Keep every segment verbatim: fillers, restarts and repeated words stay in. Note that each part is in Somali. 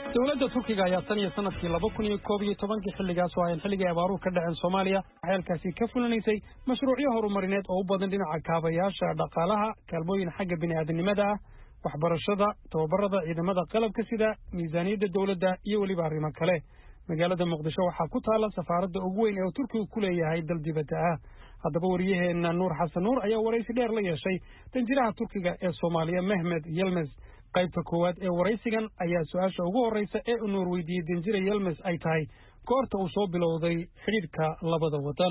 dowladda Turkiga ayaa tan iyo sanadkii laba kun iyo koob iyo toban xilligaas oo ay xilligii abaaruhu ka dhaceen Soomaaliya xeelkaasi ka fulinaysay mashruucyo horumarineed oo u badan dhinaca kaabayaasha dhaqaalaha, kaalmooyin xagga bini'aadanimada ah, waxbarashada, tababarada ciidamada qalabka sida miisaaniyadda dowladda iyo weliba arrimo kale. magaalada Muqdisho waxaa ku taala safaaradda ugu weyn ee Turkigu ku leeyahay dal dibadda ah. haddaba wariyaheena Nuur Xasan Nuur ayaa waraysi dheer la yeeshay danjiraha Turkiga ee Soomaaliya Mehmet Yilmaz. qaybta koowaad ee waraysigan ayaa su-aasha ugu horreysa ee uu Nuur weydiiyey danjire Yilmaz ay tahay goorta uu soo bilowday xidhiidhka labada wadan.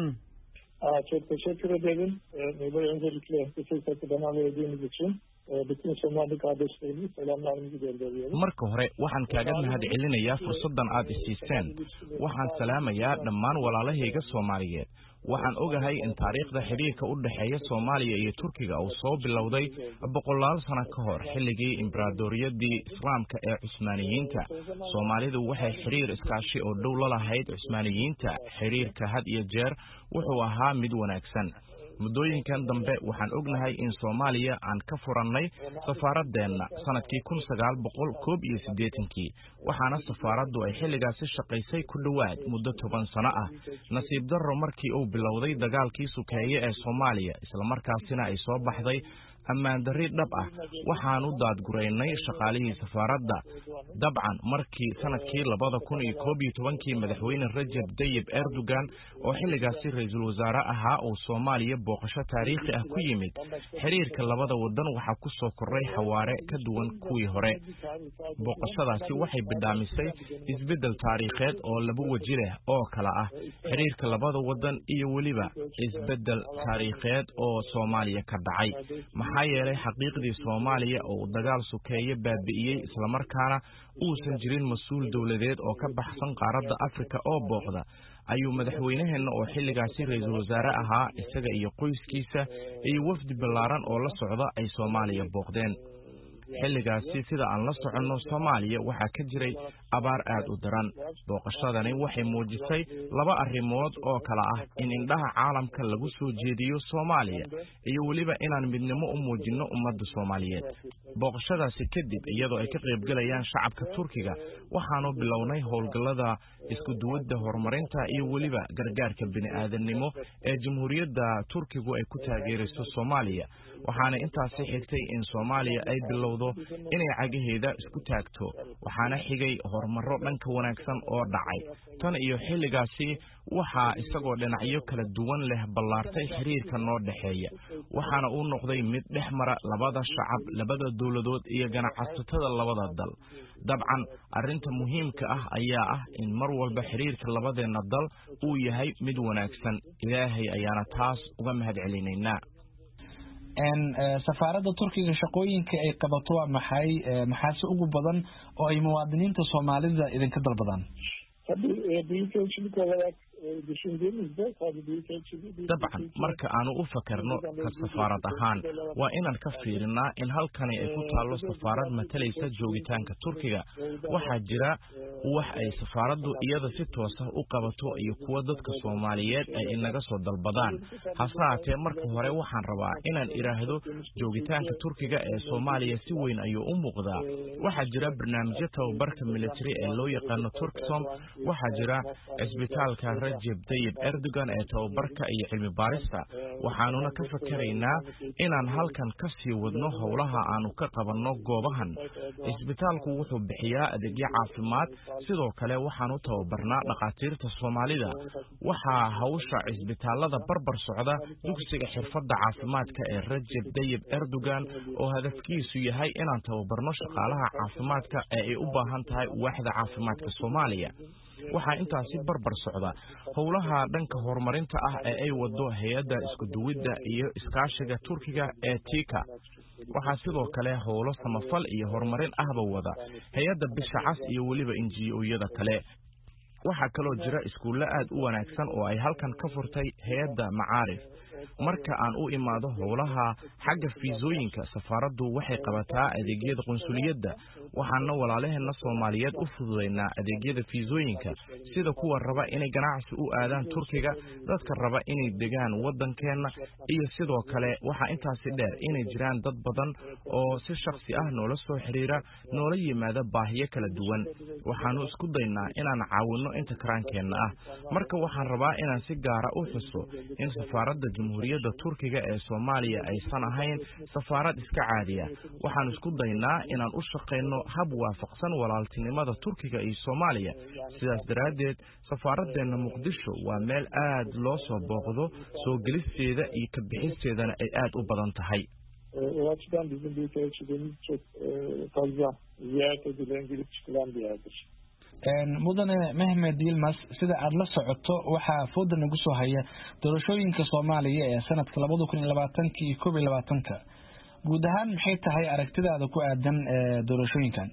Çok teşekkür ederim. Böyle öncelikle bu fırsatı bana verdiğiniz için bütün Somali kardeşlerimize selamlarımızı gönderiyorum. Marka hore waxaan kaaga mahadcelinayaa fursadan aad isiiseen. Waxaan salaamayaa dhammaan walaalahayga Soomaaliyeed. waxaan ogahay in taariikhda xiriirka u dhaxeeya Soomaaliya iyo Turkiga uu soo bilowday boqolaal sano ka hor xilligii imbraadoriyadii Islaamka ee Cusmaaniyiinta. Soomaalidu waxay xiriir iskaashi oo dhow la lahayd Cusmaaniyiinta. Xiriirka had iyo jeer wuxuu ahaa mid wanaagsan. muddooyinkan dambe waxaan ognahay in Soomaaliya aan ka furannay safaaraddeena sanadkii kun sagaal boqol koob iyo siddeetankii waxaana safaaraddu ay xilligaasi shaqaysay ku dhowaad muddo toban sano ah. nasiib darro markii uu bilowday dagaalkii sukeeye ee Soomaaliya isla markaasina ay soo baxday ammaan darri dhab ah waxaanu daadguraynay shaqaalihii safaaradda. dabcan markii sanadkii labada kun iyo koob iyo tobankii madaxweyne Rajab Tayyip Erdogan oo xilligaasi ra'iisul wasaare ahaa uu Soomaaliya booqasho taariikhi ah ku yimid, xiriirka labada wadan waxaa ku soo koray xawaare ka duwan kuwii hore. booqashadaasi waxay bidhaamisay isbeddel taariikheed oo laba waji leh oo kala ah xiriirka labada wadan iyo weliba isbeddel taariikheed oo Soomaaliya ka dhacay. maxaa yeelay xaqiiqdii Soomaaliya oo dagaal sukeeye baabi'iyay isla markaana uusan jirin mas'uul dawladeed oo ka baxsan qaaradda Afrika oo booqda ayuu madaxweynaheena oo xilligaasi ra'iisul wasaare ahaa isaga iyo qoyskiisa iyo wafdi ballaaran oo la socda ay Soomaaliya booqdeen. xilligaasi sida aan la soconno Soomaaliya waxaa ka jiray abaar aad u daran. booqashadani waxay muujisay laba arrimood oo kala ah in indhaha caalamka lagu soo jeediyo Soomaaliya iyo weliba inaan midnimo u muujinno ummadda Soomaaliyeed. booqashadaasi kadib iyadoo ay ka qaybgalayaan shacabka Turkiga waxaanu bilownay howlgallada isku duwadda horumarinta iyo weliba gargaarka bini'aadanimo ee Jamhuuriyadda Turkigu ay ku taageerayso Soomaaliya. waxaana intaasi xigtay in Soomaaliya ay bilowdo inay cagaheeda isku taagto. waxaana xigay horumaro dhanka wanaagsan oo dhacay. tan iyo xilligaasi waxaa isagoo dhinacyo kala duwan leh ballaartay xiriirka noo dhaxeeya. waxaana uu noqday mid dhex mara labada shacab, labada dawladood iyo ganacsatada labada dal. dabcan arrinta muhiimka ah ayaa ah in mar walba xiriirka labadeena dal uu yahay mid wanaagsan. Ilaahay ayaana taas uga mahadcelinaynaa. en safaaradda Turkiga shaqooyinka ay qabato waa maxay maxaase ugu badan oo ay muwaadiniinta Soomaalida idinka dalbadaan? dabcan marka aanu u fakarno ka safaarad ahaan waa inaan ka fiirinaa in halkani ay ku taallo safaarad matalaysa joogitaanka Turkiga. waxaa jira wax ay safaaraddu iyada si toos ah u qabato iyo kuwa dadka Soomaaliyeed ay inaga soo dalbadaan. hase haatee marka hore waxaan rabaa inaan iraahdo joogitaanka Turkiga ee Soomaaliya si weyn ayuu u muuqdaa. waxaa jira barnaamijyo tababarka military ee loo yaqaano Turksom. waxaa jira isbitaalka Rajab Tayyip Erdogan ee tababarka iyo cilmi baarista. waxaanuna ka fakaraynaa inaan halkan ka sii wadno howlaha aanu ka qabanno goobahan. isbitaalku wuxuu bixiyaa adeegyo caafimaad. sidoo kale waxaanu tababarnaa dhaqaatiirta Soomaalida. waxaa hawsha isbitaalada barbar socda dugsiga xirfadda caafimaadka ee Rajab Tayyip Erdogan oo hadafkiisu yahay inaan tababarno shaqaalaha caafimaadka ee ay u baahan tahay waaxda caafimaadka Soomaaliya. waxaa intaasi barbar socda howlaha dhanka horumarinta ah ee ay wado hay'adda isku duwidda iyo iskaashiga Turkiga ee Tika. waxaa sidoo kale howlo samafal iyo horumarin ahba wada hay'adda Bisha Cas iyo weliba N G O-yada kale. waxaa kaloo jira iskuulo aad u wanaagsan oo ay halkan ka furtay hay'adda Macaarif. marka aan u imaado howlaha xagga fiisooyinka safaaraddu waxay qabataa adeegyada qunsuliyadda waxaana walaalaheenna Soomaaliyeed u fududeynaa adeegyada fiisooyinka sida kuwa raba inay ganacsi u aadaan Turkiga dadka raba inay degaan wadankeena iyo sidoo kale waxa intaasi dheer inay jiraan dad badan oo si shakhsi ah noola soo xiriira noola yimaada baahiyo kala duwan waxaanu isku daynaa inaan caawino inta karaankeena ah marka waxaan rabaa inaan si gaar ah u xuso in safaaradda Jamhuuriyadda Turkiga ee Soomaaliya aysan ahayn safaarad iska caadi ah waxaan isku daynaa inaan u shaqeyno hab waafaqsan walaaltinimada Turkiga iyo Soomaaliya sidaas daraadeed safaaraddeena Muqdisho waa meel aad loo soo booqdo soo gelisteeda iyo ka bixisteedana ay aad u badan tahay o açıdan bizim büyük ölçüdüğümüz çok fazla ziyaret edilen girip çıkılan bir yerdir. mudane Mehmed Yilmaz sida aad la socoto waxaa fooda nagu soo haya doorashooyinka Soomaaliya ee sanadka laba kun iyo labaatan iyo koob iyo labaatan guud ahaan maxay tahay aragtidaada ku aadan doorashooyinkan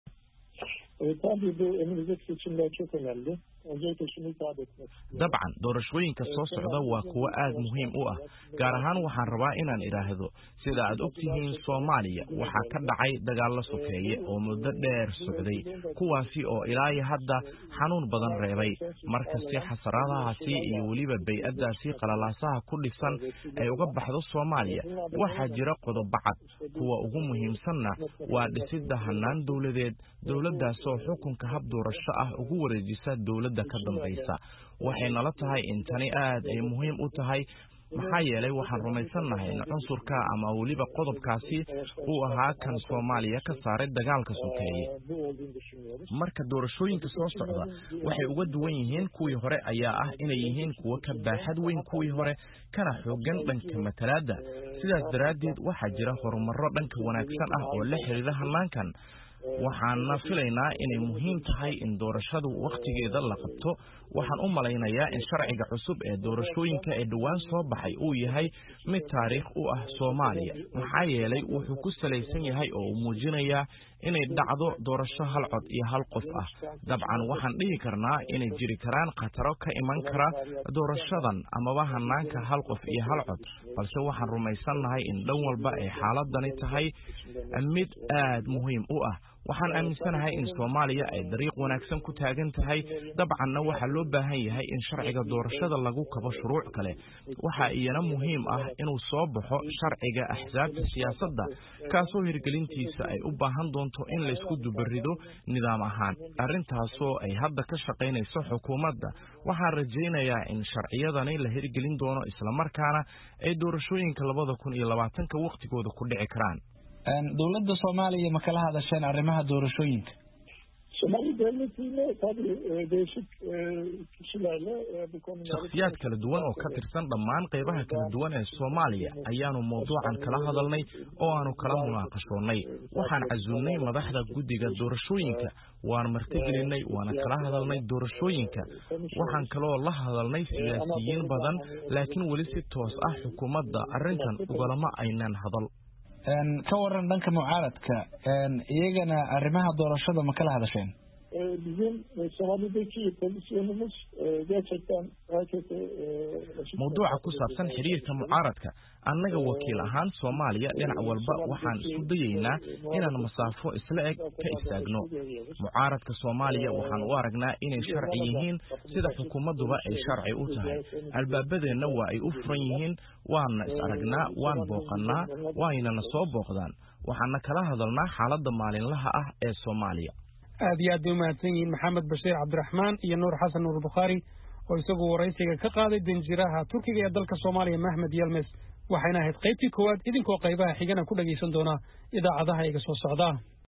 tabii bu önümüzdeki seçimler çok önemli. Öncelikle şunu ifade etmek istiyorum. dabcan doorashooyinka soo socda waa kuwo aad muhiim u ah gaar ahaan waxaan rabaa inaan iraahdo sida aad ogtihiin Soomaaliya waxaa ka dhacay dagaal la sokeeye oo muddo dheer socday kuwaasi oo ilaa hadda xanuun badan reebay marka si xasaradahaasi iyo waliba bay'adaasi qalalaasaha ku dhisan ay uga baxdo Soomaaliya waxaa jira qodobo cad kuwa ugu muhiimsanna waa dhisidda hanaan dawladeed dawladdaas oo xukunka hab doorasho ah ugu wareejisa dawladda ka dambaysa waxayna la tahay in tani aad ay muhiim u tahay maxaa yeelay waxaan rumaysanahay in cunsurka ama waliba qodobkaasi uu ahaa kan Soomaaliya ka saaray dagaalka sokeeye marka doorashooyinka soo socda waxay uga duwan yihiin kuwii hore ayaa ah inay yihiin kuwa ka baaxad weyn kuwii hore kana xoogan dhanka matalaadda sidaas daraadeed waxaa jira horumarro dhanka wanaagsan ah oo la xiriira hanaankan waxaana filaynaa inay muhiim tahay in doorashadu waqtigeeda la qabto waxaan u malaynayaa in sharciga cusub ee doorashooyinka ee dhawaan soo baxay uu yahay mid taariikh u ah Soomaaliya maxaa yeelay wuxuu ku salaysan yahay oo uu muujinayaa inay dhacdo doorasho hal cod iyo hal qof ah dabcan waxaan dhihi karnaa inay jiri karaan khataro ka iman kara doorashadan amaba hanaanka hal qof iyo hal cod balse waxaan rumaysanahay in dhan walba ay xaaladani tahay mid aad muhiim u ah waxaan aaminsanahay in Soomaaliya ay dariiq wanaagsan ku taagan tahay dabcanna waxa loo baahan yahay in sharciga doorashada lagu kabo shuruuc kale waxa iyana muhiim ah inuu soo baxo sharciga axsaabta siyaasadda kaasoo hirgelintiisa ay u baahan doonto in la isku dubarido nidaam ahaan arrintaasoo ay hadda ka shaqaynayso xukuumadda waxaan rajaynayaa in sharciyadani la hirgelin doono isla markaana ay doorashooyinka laba kun iyo labaatan waqtigooda ku dhici karaan dawladda Soomaaliya ma kala hadasheen arrimaha doorashooyinka Somali devletiyle tabii değişik kişilerle bu konuda shakhsiyaad kala duwan oo ka tirsan dhammaan qaybaha kala duwan ee Soomaaliya ayaanu mowduucan kala hadalnay oo aanu kala munaaqashoonay waxaan casuulnay madaxda guddiga doorashooyinka waan martigelinay waana kala hadalnay doorashooyinka waxaan kaloo la hadalnay siyaasiyiin badan laakiin weli si toos ah xukuumadda arrintan ugalama aynan hadal ka waran dhanka mucaaradka iyagana arrimaha doorashada ma kala hadasheen bizim Somali'deki pozisyonumuz gerçekten herkese mowduuca ku saabsan xiriirka mucaaradka annaga wakiil ahaan Soomaaliya dhinac walba waxaan isku dayaynaa inaan masaafo isla eg ka istaagno mucaaradka Soomaaliya waxaan u aragnaa inay sharci yihiin sida xukuumaduba ay sharci u tahay albaabadeenna waa ay u furan yihiin waana is aragnaa waan booqannaa waynana soo booqdaan waxaana kala hadalnaa xaaladda maalinlaha ah ee Soomaaliya aad iyo aad bay umahadsan yihiin maxamed bashiir cabdiraxmaan iyo nuur xasan nuur bukhaari oo isagu waraysiga ka qaaday danjiraha Turkiga ee dalka Soomaaliya Mehmed Yilmaz waxayna ahayd qaybtii koowaad idinkoo qaybaha xigana ku dhageysan doona idaacadaha iga soo socda